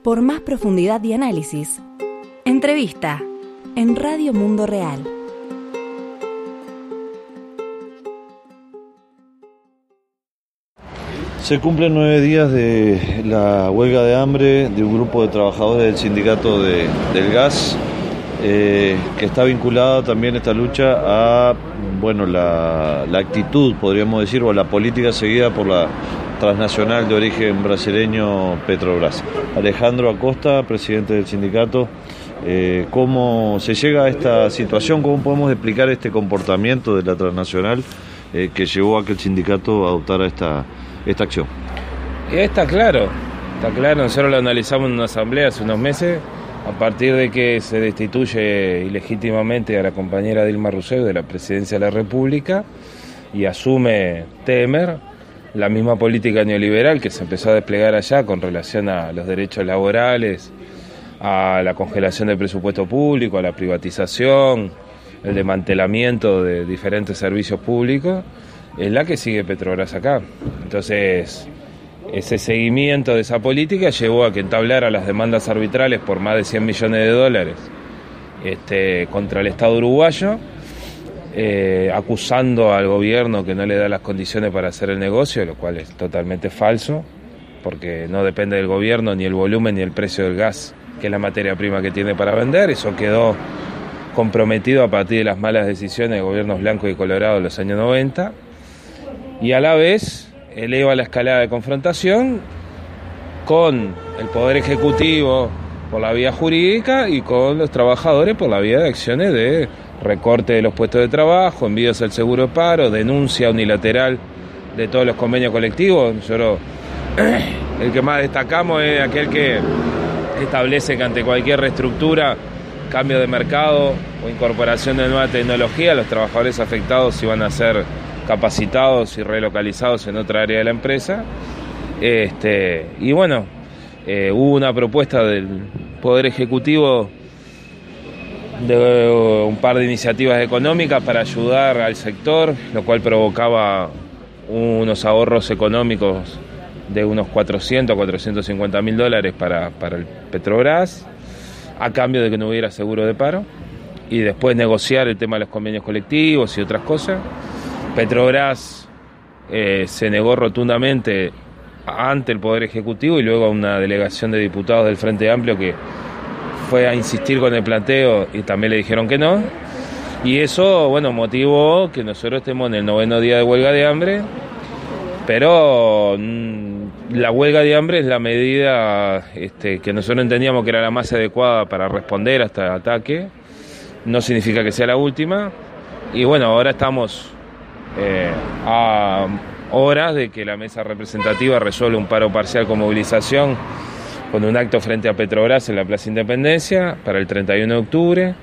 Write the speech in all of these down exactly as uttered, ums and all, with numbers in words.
Por más profundidad y análisis, entrevista en Radio Mundo Real. Se cumplen nueve días de la huelga de hambre de un grupo de trabajadores del sindicato de, del gas, eh, que está vinculada también esta lucha a bueno, la, la actitud, podríamos decir, o la política seguida por la transnacional de origen brasileño Petrobras. Alejandro Acosta, presidente del sindicato, eh, ¿cómo se llega a esta situación? ¿Cómo podemos explicar este comportamiento de la transnacional eh, que llevó a que el sindicato adoptara esta esta acción? Está claro, está claro, nosotros lo analizamos en una asamblea hace unos meses, a partir de que se destituye ilegítimamente a la compañera Dilma Rousseff de la presidencia de la República y asume Temer, la misma política neoliberal que se empezó a desplegar allá con relación a los derechos laborales, a la congelación del presupuesto público, a la privatización, el desmantelamiento de diferentes servicios públicos, es la que sigue Petrobras acá. Entonces, ese seguimiento de esa política llevó a que entablara las demandas arbitrales por más de cien millones de dólares este, contra el Estado uruguayo, eh, acusando al gobierno que no le da las condiciones para hacer el negocio, lo cual es totalmente falso, porque no depende del gobierno ni el volumen ni el precio del gas, que es la materia prima que tiene para vender. Eso quedó comprometido a partir de las malas decisiones de gobiernos blancos y colorados de los años noventa. Y a la vez eleva la escalada de confrontación con el Poder Ejecutivo por la vía jurídica y con los trabajadores por la vía de acciones de recorte de los puestos de trabajo, envíos al seguro de paro, denuncia unilateral de todos los convenios colectivos. Nosotros, el que más destacamos es aquel que establece que ante cualquier reestructura, cambio de mercado o incorporación de nueva tecnología, los trabajadores afectados iban a ser capacitados y relocalizados en otra área de la empresa. Este, y bueno, eh, hubo una propuesta del Poder Ejecutivo de un par de iniciativas económicas para ayudar al sector, lo cual provocaba unos ahorros económicos de unos cuatrocientos, cuatrocientos cincuenta mil dólares para, para el Petrobras, a cambio de que no hubiera seguro de paro, y después negociar el tema de los convenios colectivos y otras cosas. Petrobras eh, se negó rotundamente ante el Poder Ejecutivo y luego a una delegación de diputados del Frente Amplio que fue a insistir con el planteo y también le dijeron que no. Y eso, bueno, motivó que nosotros estemos en el noveno día de huelga de hambre, pero mmm, la huelga de hambre es la medida este, que nosotros entendíamos que era la más adecuada para responder a este ataque. No significa que sea la última. Y bueno, ahora estamos Eh, a horas de que la mesa representativa resuelva un paro parcial con movilización con un acto frente a Petrobras en la Plaza Independencia para el treinta y uno de octubre.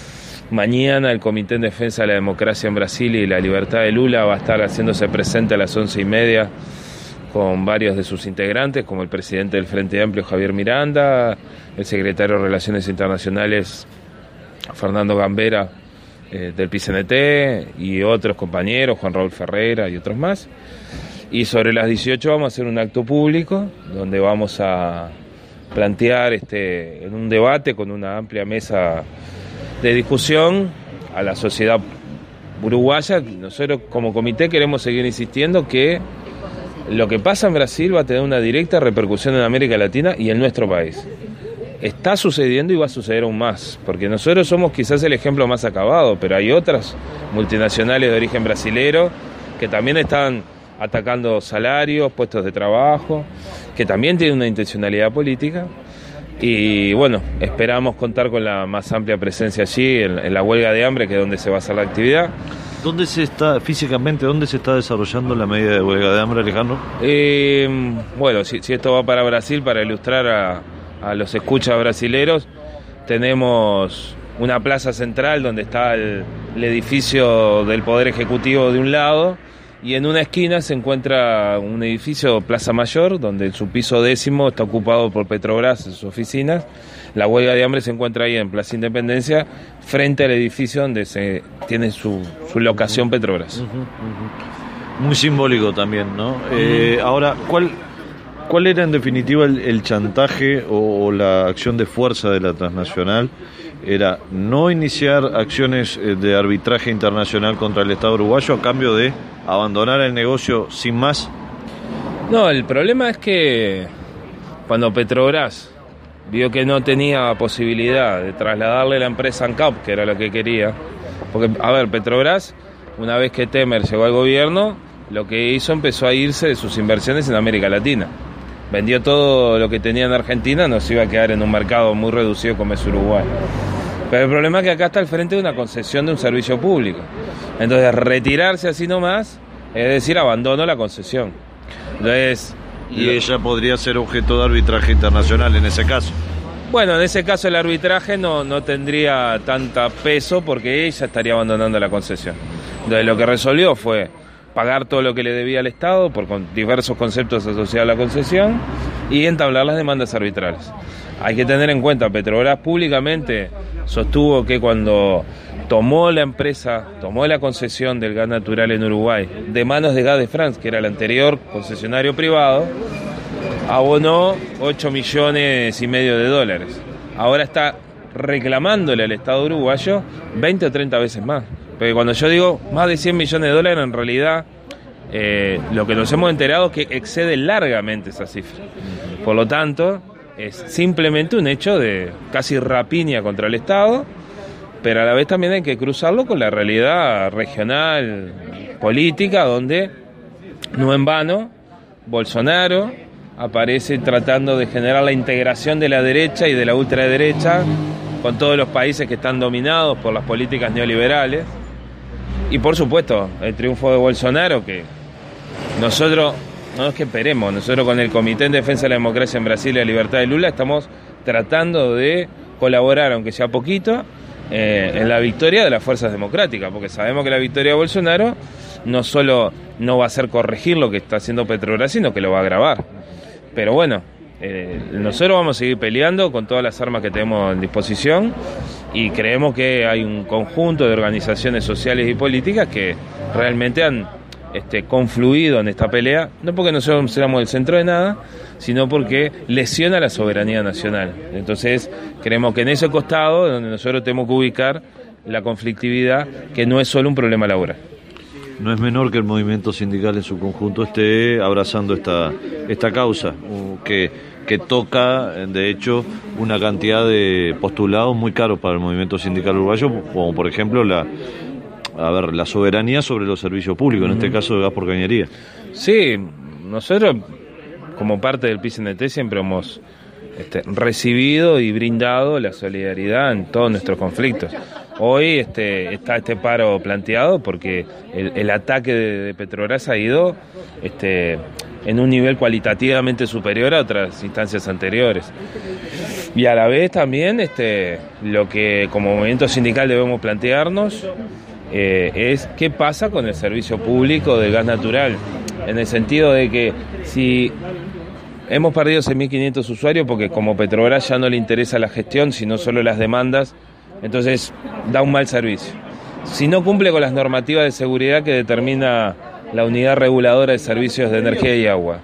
Mañana el Comité en Defensa de la Democracia en Brasil y la Libertad de Lula va a estar haciéndose presente a las once y media con varios de sus integrantes, como el presidente del Frente Amplio, Javier Miranda, el secretario de Relaciones Internacionales, Fernando Gambera, del P C N T, y otros compañeros, Juan Raúl Ferreira y otros más. Y sobre las dieciocho vamos a hacer un acto público donde vamos a plantear este, en un debate con una amplia mesa de discusión a la sociedad uruguaya. Nosotros como comité queremos seguir insistiendo que lo que pasa en Brasil va a tener una directa repercusión en América Latina y en nuestro país. Está sucediendo y va a suceder aún más, porque nosotros somos quizás el ejemplo más acabado, pero hay otras multinacionales de origen brasilero que también están atacando salarios, puestos de trabajo, que también tienen una intencionalidad política. Y bueno, esperamos contar con la más amplia presencia allí, en, en la huelga de hambre, que es donde se va a hacer la actividad. ¿Dónde se está, físicamente, dónde se está desarrollando la medida de huelga de hambre, Alejandro? Eh, bueno, si, si esto va para Brasil, para ilustrar a... a los escuchas brasileros, tenemos una plaza central donde está el, el edificio del Poder Ejecutivo de un lado, y en una esquina se encuentra un edificio, Plaza Mayor, donde su piso décimo está ocupado por Petrobras en sus oficinas. La huelga de hambre se encuentra ahí en Plaza Independencia, frente al edificio donde se tiene su, su locación Petrobras. Uh-huh, uh-huh. Muy simbólico también, ¿no? Uh-huh. Eh, ahora, ¿cuál... ¿Cuál era en definitiva el, el chantaje o, o la acción de fuerza de la transnacional? Era no iniciar acciones de arbitraje internacional contra el Estado uruguayo a cambio de abandonar el negocio sin más. No, el problema es que cuando Petrobras vio que no tenía posibilidad de trasladarle la empresa a ANCAP, que era lo que quería, porque, a ver, Petrobras, una vez que Temer llegó al gobierno, lo que hizo empezó a irse de sus inversiones en América Latina. Vendió todo lo que tenía en Argentina, nos iba a quedar en un mercado muy reducido como es Uruguay. Pero el problema es que acá está al frente de una concesión de un servicio público. Entonces, retirarse así nomás, es decir, abandono la concesión. Entonces, y ella podría ser objeto de arbitraje internacional en ese caso. Bueno, en ese caso el arbitraje no, no tendría tanta peso porque ella estaría abandonando la concesión. Entonces, lo que resolvió fue pagar todo lo que le debía al Estado por con diversos conceptos asociados a la concesión y entablar las demandas arbitrales. Hay que tener en cuenta, Petrobras públicamente sostuvo que cuando tomó la empresa, tomó la concesión del gas natural en Uruguay de manos de Gas de France, que era el anterior concesionario privado, abonó ocho millones y medio de dólares. Ahora está reclamándole al Estado uruguayo veinte o treinta veces más. Porque cuando yo digo más de cien millones de dólares, en realidad eh, lo que nos hemos enterado es que excede largamente esa cifra. Por lo tanto, es simplemente un hecho de casi rapiña contra el Estado, pero a la vez también hay que cruzarlo con la realidad regional, política, donde no en vano Bolsonaro aparece tratando de generar la integración de la derecha y de la ultraderecha con todos los países que están dominados por las políticas neoliberales. Y por supuesto, el triunfo de Bolsonaro, que nosotros, no es que esperemos, nosotros con el Comité en Defensa de la Democracia en Brasil y la Libertad de Lula estamos tratando de colaborar, aunque sea poquito, eh, en la victoria de las fuerzas democráticas, porque sabemos que la victoria de Bolsonaro no solo no va a ser corregir lo que está haciendo Petrobras, sino que lo va a agravar. Pero bueno, eh, nosotros vamos a seguir peleando con todas las armas que tenemos en disposición y creemos que hay un conjunto de organizaciones sociales y políticas que realmente han este, confluido en esta pelea, no porque nosotros seamos el centro de nada, sino porque lesiona la soberanía nacional. Entonces creemos que en ese costado donde nosotros tenemos que ubicar la conflictividad, que no es solo un problema laboral. No es menor que el movimiento sindical en su conjunto esté abrazando esta, esta causa, que, que toca, de hecho, una cantidad de postulados muy caros para el movimiento sindical uruguayo, como por ejemplo la, a ver, la soberanía sobre los servicios públicos, en este caso de gas por cañería. Sí, nosotros, como parte del P I C N T, siempre hemos este, recibido y brindado la solidaridad en todos nuestros conflictos. Hoy este, está este paro planteado porque el, el ataque de, de Petrobras ha ido este, en un nivel cualitativamente superior a otras instancias anteriores. Y a la vez también este, lo que como movimiento sindical debemos plantearnos eh, es qué pasa con el servicio público del gas natural, en el sentido de que si hemos perdido seis mil quinientos usuarios porque como Petrobras ya no le interesa la gestión, sino solo las demandas, entonces da un mal servicio. Si no cumple con las normativas de seguridad que determina la Unidad Reguladora de Servicios de Energía y Agua,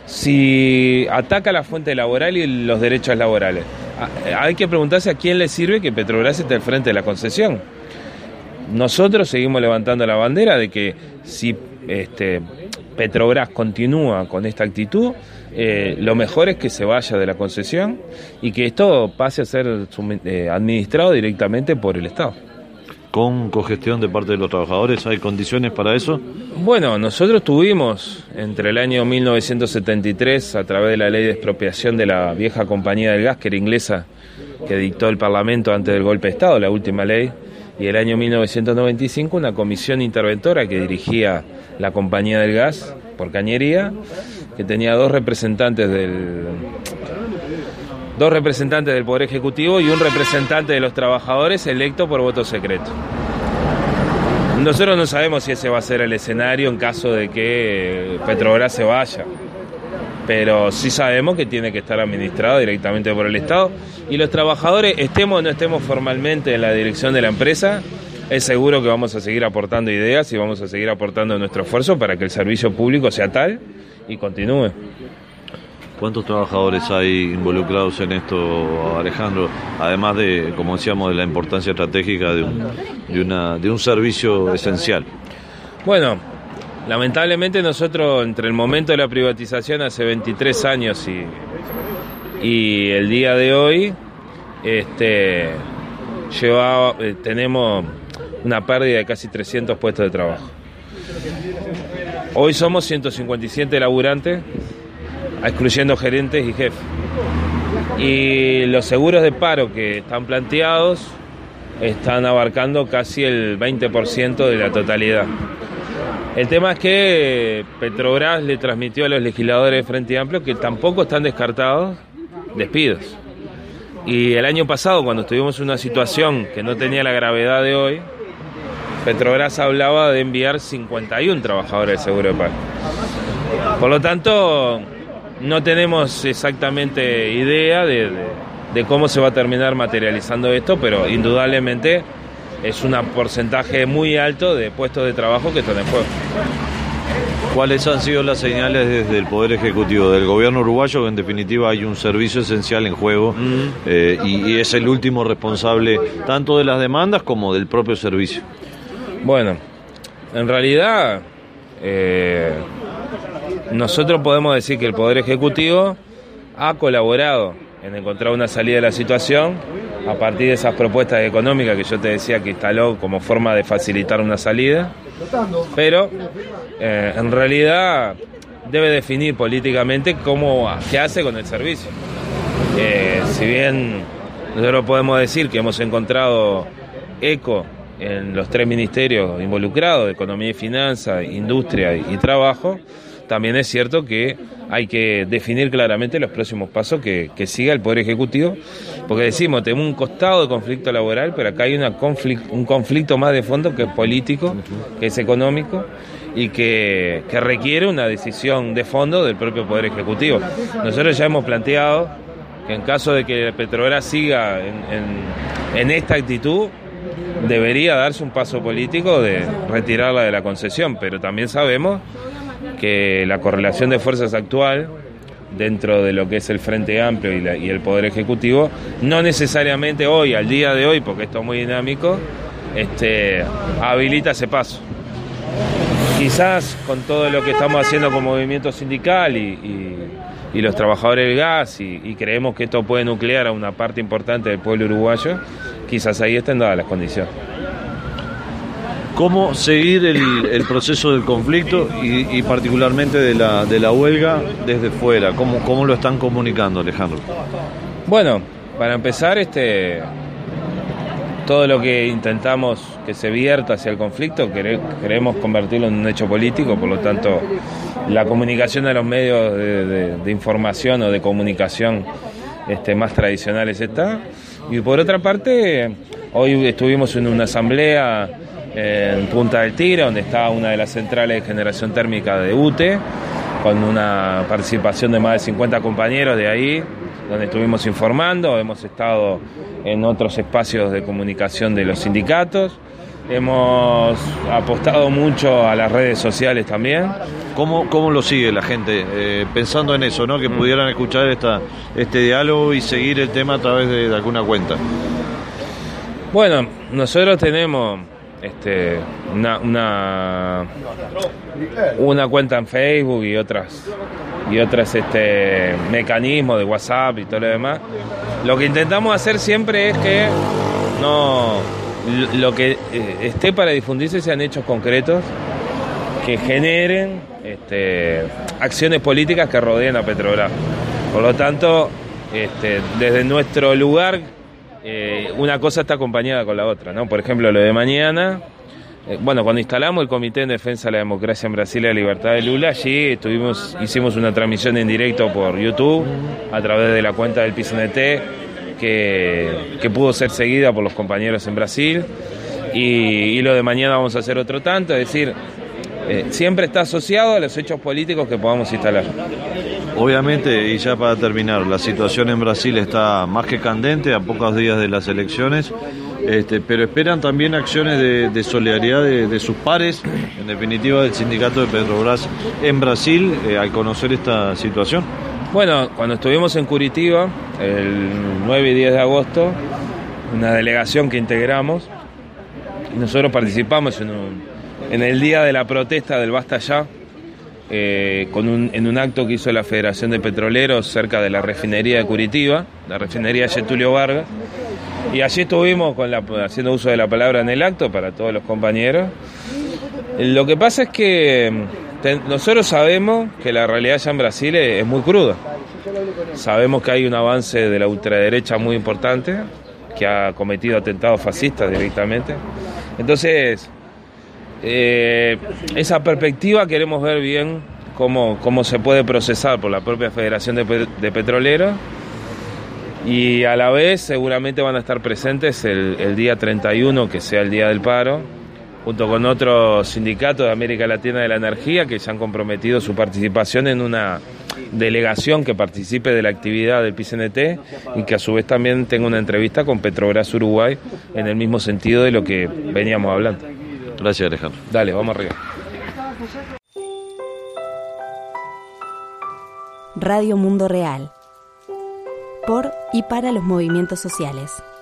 si ataca la fuente laboral y los derechos laborales, hay que preguntarse a quién le sirve que Petrobras esté al frente de la concesión. Nosotros seguimos levantando la bandera de que si este, Petrobras continúa con esta actitud, Eh, lo mejor es que se vaya de la concesión y que esto pase a ser eh, administrado directamente por el Estado. ¿Con cogestión de parte de los trabajadores? ¿Hay condiciones para eso? Bueno, nosotros tuvimos entre el año mil novecientos setenta y tres, a través de la ley de expropiación de la vieja compañía del gas, que era inglesa, que dictó el Parlamento antes del golpe de Estado, la última ley, y el año mil novecientos noventa y cinco una comisión interventora que dirigía la compañía del gas por cañería, que tenía dos representantes del dos representantes del Poder Ejecutivo y un representante de los trabajadores electo por voto secreto. Nosotros no sabemos si ese va a ser el escenario en caso de que Petrobras se vaya, pero sí sabemos que tiene que estar administrado directamente por el Estado y los trabajadores, estemos o no estemos formalmente en la dirección de la empresa, es seguro que vamos a seguir aportando ideas y vamos a seguir aportando nuestro esfuerzo para que el servicio público sea tal y continúe. ¿Cuántos trabajadores hay involucrados en esto, Alejandro? Además de, como decíamos, de la importancia estratégica de un, de una, de un servicio esencial. Bueno, lamentablemente nosotros entre el momento de la privatización hace veintitrés años y, y el día de hoy este, llevaba, eh, tenemos una pérdida de casi trescientos puestos de trabajo. Hoy somos ciento cincuenta y siete laburantes, excluyendo gerentes y jefes. Y los seguros de paro que están planteados están abarcando casi el veinte por ciento de la totalidad. El tema es que Petrobras le transmitió a los legisladores de Frente Amplio que tampoco están descartados despidos. Y el año pasado, cuando estuvimos en una situación que no tenía la gravedad de hoy, Petrobras hablaba de enviar cincuenta y uno trabajadores del seguro de paro. Por lo tanto, no tenemos exactamente idea de, de, de cómo se va a terminar materializando esto, pero indudablemente es un porcentaje muy alto de puestos de trabajo que están en juego. ¿Cuáles han sido las señales desde el Poder Ejecutivo del gobierno uruguayo? Que en definitiva hay un servicio esencial en juego mm. eh, y, y es el último responsable tanto de las demandas como del propio servicio. Bueno, en realidad eh, nosotros podemos decir que el Poder Ejecutivo ha colaborado en encontrar una salida de la situación a partir de esas propuestas económicas que yo te decía que instaló como forma de facilitar una salida, pero eh, en realidad debe definir políticamente cómo, qué hace con el servicio. Eh, si bien nosotros podemos decir que hemos encontrado eco en los tres ministerios involucrados, Economía y Finanzas, Industria y, y Trabajo, también es cierto que hay que definir claramente los próximos pasos que, que siga el Poder Ejecutivo, porque decimos, tenemos un costado de conflicto laboral, pero acá hay una conflict, un conflicto más de fondo que es político, que es económico, y que, que requiere una decisión de fondo del propio Poder Ejecutivo. Nosotros ya hemos planteado que en caso de que Petrobras siga en, en, en esta actitud, debería darse un paso político de retirarla de la concesión, pero también sabemos que la correlación de fuerzas actual dentro de lo que es el Frente Amplio y, la, y el Poder Ejecutivo no necesariamente hoy, al día de hoy, porque esto es muy dinámico, este, habilita ese paso. Quizás con todo lo que estamos haciendo con movimiento sindical y, y, y los trabajadores del gas y, y creemos que esto puede nuclear a una parte importante del pueblo uruguayo, quizás ahí estén dadas las condiciones. ¿Cómo seguir el, el proceso del conflicto y, y particularmente de la, de la huelga desde fuera? ¿Cómo, cómo lo están comunicando, Alejandro? Bueno, para empezar, este, todo lo que intentamos que se vierta hacia el conflicto, quere, queremos convertirlo en un hecho político, por lo tanto, la comunicación de los medios de, de, de información o de comunicación este, más tradicionales está. Y por otra parte, hoy estuvimos en una asamblea en Punta del Tigre, donde está una de las centrales de generación térmica de U T E, con una participación de más de cincuenta compañeros de ahí, donde estuvimos informando. Hemos estado en otros espacios de comunicación de los sindicatos, hemos apostado mucho a las redes sociales también. ¿Cómo, cómo lo sigue la gente? Eh, pensando en eso, ¿no? Que mm. pudieran escuchar esta, este diálogo y seguir el tema a través de, de alguna cuenta. Bueno, nosotros tenemos este, una, una, una cuenta en Facebook y otras y otras este, mecanismos de WhatsApp y todo lo demás. Lo que intentamos hacer siempre es que no lo que esté para difundirse sean hechos concretos que generen este, acciones políticas que rodeen a Petrobras. Por lo tanto, este, desde nuestro lugar, eh, una cosa está acompañada con la otra, ¿no? Por ejemplo, lo de mañana, eh, bueno, cuando instalamos el Comité en Defensa de la Democracia en Brasil y la Libertad de Lula, allí estuvimos, hicimos una transmisión en directo por YouTube, a través de la cuenta del P I C N T, que, que pudo ser seguida por los compañeros en Brasil, y, y lo de mañana vamos a hacer otro tanto, es decir, eh, siempre está asociado a los hechos políticos que podamos instalar. Obviamente, y ya para terminar, la situación en Brasil está más que candente a pocos días de las elecciones, este, pero esperan también acciones de, de solidaridad de, de sus pares, en definitiva del sindicato de Petrobras en Brasil, eh, al conocer esta situación. Bueno, cuando estuvimos en Curitiba, el nueve y diez de agosto, una delegación que integramos, y nosotros participamos en, un, en el día de la protesta del Basta Ya, eh, con un, en un acto que hizo la Federación de Petroleros cerca de la refinería de Curitiba, la refinería Getúlio Vargas, y allí estuvimos con la, haciendo uso de la palabra en el acto para todos los compañeros. Lo que pasa es que ten, nosotros sabemos que la realidad ya en Brasil es, es muy cruda. Sabemos que hay un avance de la ultraderecha muy importante, que ha cometido atentados fascistas directamente. Entonces, eh, esa perspectiva queremos ver bien cómo, cómo se puede procesar por la propia Federación de, de Petroleros, y a la vez seguramente van a estar presentes el, el día treinta y uno, que sea el día del paro, junto con otros sindicatos de América Latina de la Energía que se han comprometido su participación en una delegación que participe de la actividad del P C N T y que a su vez también tenga una entrevista con Petrobras Uruguay en el mismo sentido de lo que veníamos hablando. Gracias, Alejandro. Dale, vamos arriba. Radio Mundo Real. Por y para los movimientos sociales.